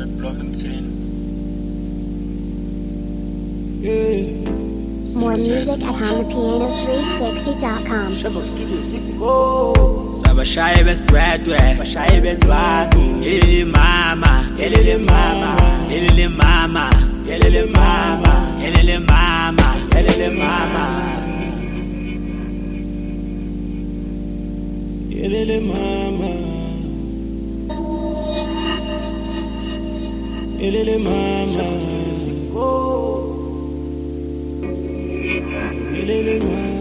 More music at HamaPiano360.com. Sabashaye besgwedwe, bashaye bendwangu. Yelele mama, yelele mama, yelele mama, yelele mama, yelele mama, yelele mama. Yelele mama, yelele mama, yelele mama.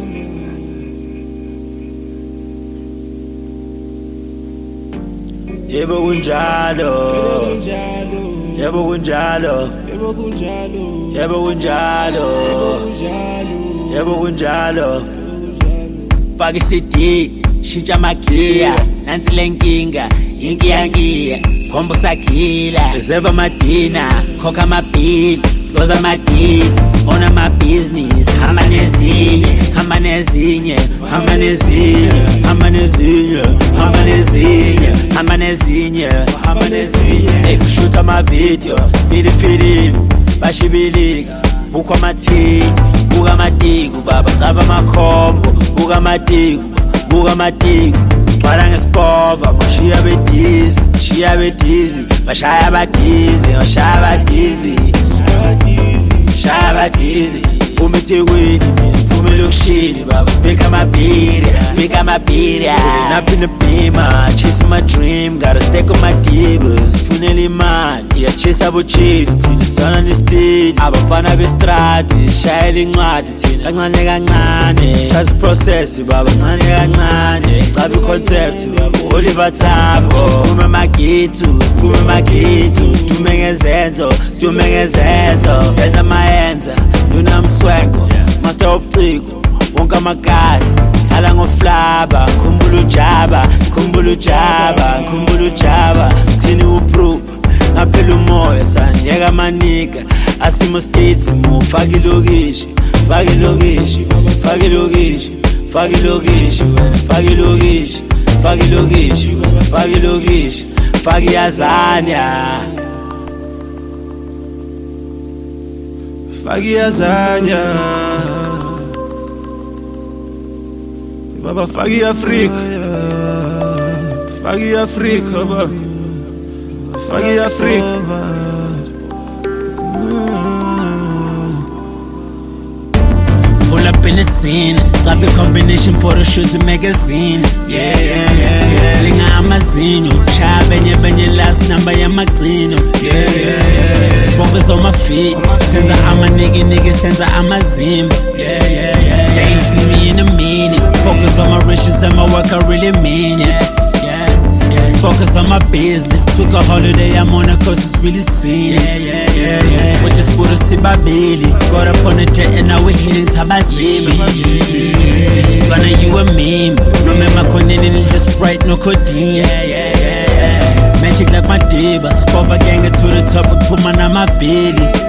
Yebo kunjalo, yebo kunjalo, yebo kunjalo, yebo kunjalo, yebo kunjalo. Faka CD, shintsha magia, nansi lenkinga, inkiyankiya, khomba sakhila, reserve amadina, khokha amabhili, close amadili, own amabhizinisi, hamba nezinye, hamba nezinye, hamba nezinye, hamba nezinye, hamba nezinye, hamba nezinye, hamba nezinye. Ekushutha amavideo, bilifilimu, bashibilika, bukho amathini, buka amatiku, baba cava amakhombo, buka amatiku, buka amatiku. Gcwala ngesipova, bashiya bedizi, shiya bedizi, bashaya badizi, bashaya badizi, shaya badizi. Phuma eThekwini, phuma elokishini, baba speak amabhiri, speak amabhiri. Up in the beamer, chasing my dream, gotta stack on my divas, funela imali, iyachase abochili, thina sona nestage, abafana bestrati, shayela incwadi, thina kancane kancane, trust process, baba kancane kancane, cabe concept, baba Oliver Tambo, siphume magitu, siphume magitu, situme ngezenzo, situme ngezenzo, yenza mayenza, luna mswengo, master optico, wonke amagazi, hala ngoflaba, khumbula ujaba, khumbula ujaba, khumbula ujaba, thini upro, ngaphela umoya sanyeka manika, asimo states mo, faka ilokishi, faka ilokishi, faka ilokishi, faka ilokishi, faka ilokishi, faka ilokishi, faka ilokishi, faka iyazanya, faka iyazanya. Baba fagi Afrika, fagi Afrika, baba fagi Afrika. Pull up in the scene, grab a combination photo shoot to magazine. Yeah, yeah, yeah, yeah. Linga amazinyo, shaya benye last number ya magcino. Yeah, yeah, yeah. Focus on my feet, senza ama nigga, senza amazimba. Yeah, yeah, yeah. They ain't see me in a minute. Focus on my riches and my work, I really mean it. Yeah, yeah. Focus on my business. Took a holiday, I'm on a coast, it's really scenic. Yeah, yeah, yeah, yeah. With this Buddha Sibabili, got up on a jet and now we're hitting Tabasimi. Gonna you a meme. No mema koneni, just Sprite, no codeine. Yeah, yeah, yeah, yeah. Magic like my diva. Spova ganga to the top and put my belly.